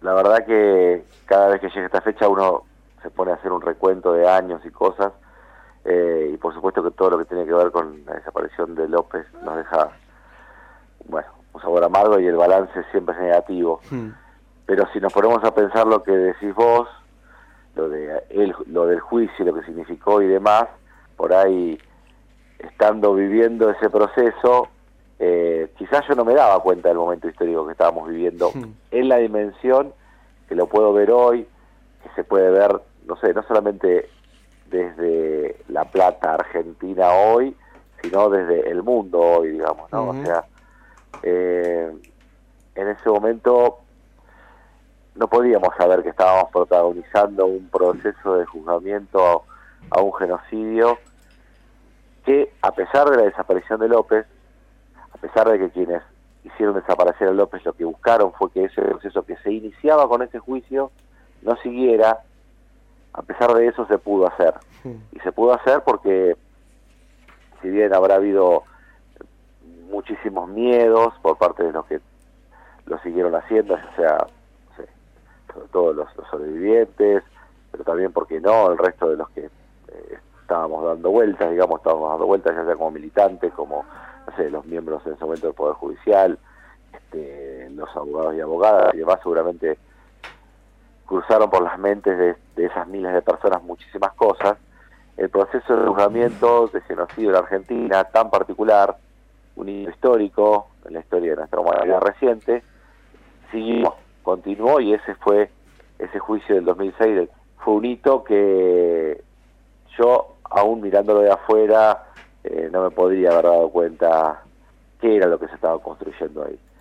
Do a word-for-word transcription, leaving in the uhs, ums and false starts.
la verdad que cada vez que llega esta fecha uno se pone a hacer un recuento de años y cosas, eh, y por supuesto que todo lo que tiene que ver con la desaparición de López nos deja, bueno, un sabor amargo y el balance siempre es negativo. Hmm. Pero si nos ponemos a pensar lo que decís vos, lo de el, lo del juicio, lo que significó y demás, por ahí, estando viviendo ese proceso, eh, quizás yo no me daba cuenta del momento histórico que estábamos viviendo, hmm. en la dimensión que lo puedo ver hoy, que se puede ver, no sé, no solamente desde La Plata, Argentina hoy, sino desde el mundo hoy, digamos, ¿no? Uh-huh. O sea, eh, en ese momento no podíamos saber que estábamos protagonizando un proceso de juzgamiento a, a un genocidio que, a pesar de la desaparición de López, a pesar de que quienes hicieron desaparecer a López lo que buscaron fue que ese proceso que se iniciaba con ese juicio no siguiera, a pesar de eso se pudo hacer. Sí. Y se pudo hacer porque, si bien habrá habido muchísimos miedos por parte de los que lo siguieron haciendo, o sea, no sé, sobre todo los, los sobrevivientes, pero también, ¿por qué no?, el resto de los que eh, estábamos dando vueltas, digamos, estábamos dando vueltas ya sea como militantes, como, no sé, los miembros en ese momento del Poder Judicial, este, los abogados y abogadas y demás, seguramente cruzaron por las mentes de, de esas miles de personas muchísimas cosas. El proceso de juzgamiento de genocidio en la Argentina, tan particular, un hito histórico en la historia de nuestra humanidad reciente, siguió, continuó, y ese fue, ese juicio del dos mil seis fue un hito que yo, aún mirándolo de afuera, eh, no me podría haber dado cuenta qué era lo que se estaba construyendo ahí.